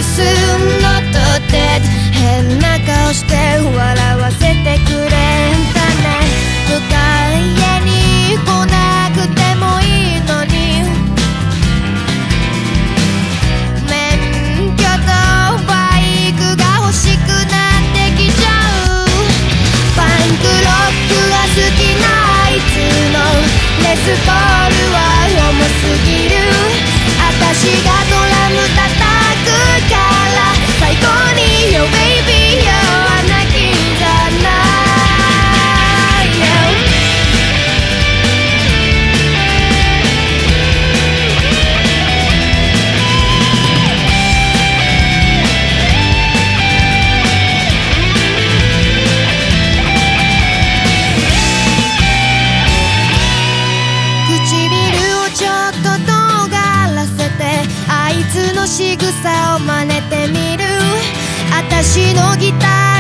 is not dead 変な顔して笑わせてくれんかね迎えに来なくてもいいのに免許とバイクが欲しくなってきちゃうパンクロックが好きなあいつのレスポールは重すぎる私がドラム叩くから最高に Yo baby Yo 穴きじゃない、唇をちょっと尖らせてあいつの仕草を真似てみる私のギター